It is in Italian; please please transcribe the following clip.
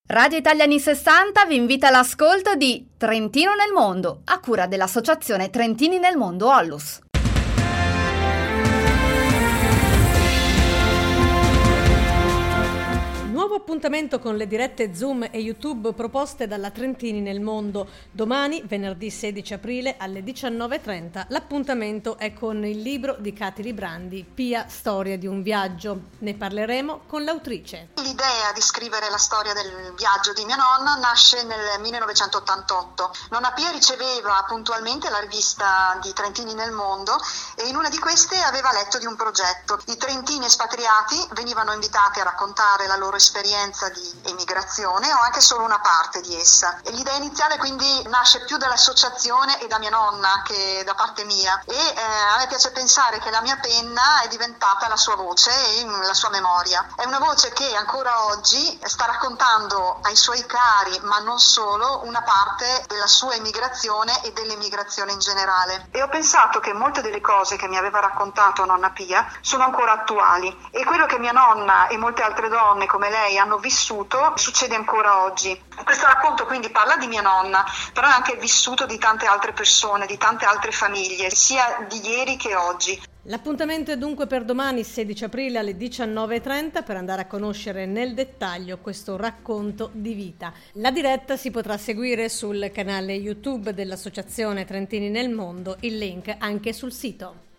Radio Italia anni 60 vi invita all'ascolto di Trentino nel mondo, a cura dell'associazione Trentini nel mondo Ollus. Nuovo appuntamento con le dirette Zoom e YouTube proposte dalla Trentini nel mondo. Domani, venerdì 16 aprile alle 19:30, l'appuntamento è con il libro di Katy Librandi, Pia, storia di un viaggio. Ne parleremo con l'autrice. L'idea di scrivere la storia del viaggio di mia nonna nasce nel 1988. Nonna Pia riceveva puntualmente la rivista di Trentini nel mondo e in una di queste aveva letto di un progetto. I trentini espatriati venivano invitati a raccontare la loro esperienza di emigrazione o anche solo una parte di essa. E l'idea iniziale quindi nasce più dall'associazione e da mia nonna che da parte mia, e a me piace pensare che la mia penna è diventata la sua voce e la sua memoria. È una voce che ancora oggi sta raccontando ai suoi cari, ma non solo, una parte della sua emigrazione e dell'emigrazione in generale. E ho pensato che molte delle cose che mi aveva raccontato nonna Pia sono ancora attuali, e quello che mia nonna e molte altre donne come lei hanno vissuto succede ancora oggi. Questo racconto quindi parla di mia nonna, però è anche vissuto di tante altre persone, di tante altre famiglie, sia di ieri che oggi. L'appuntamento è dunque per domani 16 aprile alle 19:30 per andare a conoscere nel dettaglio questo racconto di vita. La diretta si potrà seguire sul canale YouTube dell'Associazione Trentini nel mondo, il link anche sul sito.